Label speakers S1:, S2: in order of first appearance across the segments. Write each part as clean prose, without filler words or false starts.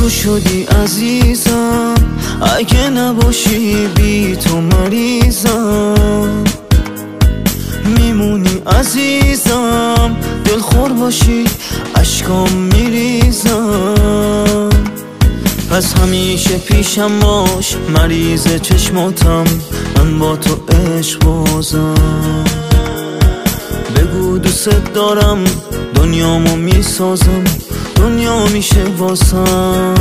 S1: تو شدی عزیزم، اگه نباشی بی تو مریضم. میمونی عزیزم، دلخور باشی اشکام میریزم. پس همیشه پیشم باش، مریض چشماتم، من با تو عشق بازم. بگو دوست دارم، دنیامو میسازم، دنیا میشه واسم.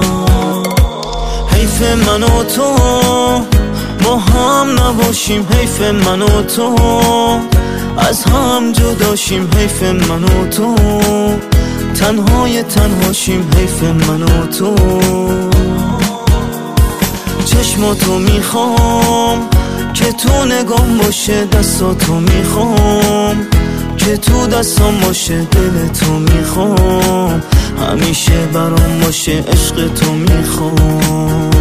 S1: حیف من و تو با هم نباشیم، حیف من و تو از هم جداشیم، حیف من و تو تنهای تنهاشیم، حیف من و تو. چشماتو میخوام که تو نگام باشه، دستاتو میخوام که تو دستام باشه، دل تو میخوام همیشه برام باشه، عشق تو میخوام.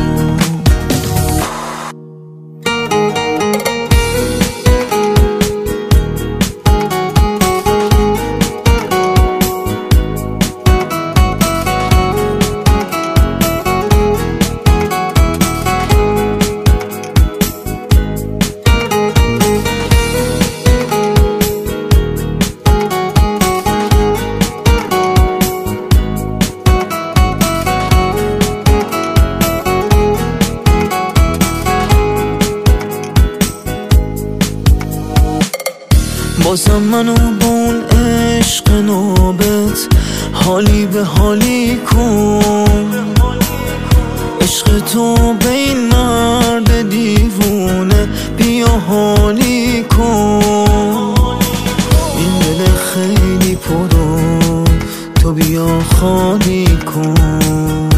S1: بازم منو با اون عشق نوبت حالی به حالی کن. عشق تو به این مرد دیوونه بیا حالی کن. این دل خیلی پرو تو بیا خالی کن.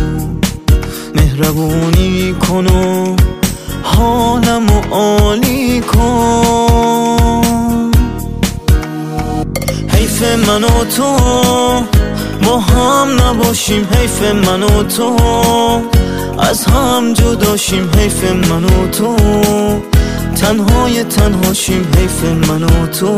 S1: مهربونی کن و حالمو عالی کن. حیف من و تو با هم نباشیم، حیف من و تو از هم جداشیم، حیف من و تو تنهای تنهاشیم، حیف من و تو.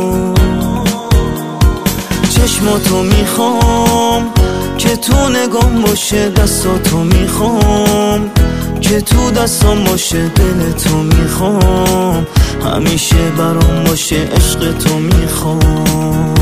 S1: چشماتو میخوام که تو نگام باشه، دستاتو میخوام که تو دستام باشه، دل تو میخوام همیشه برام باشه، عشق تو میخوام.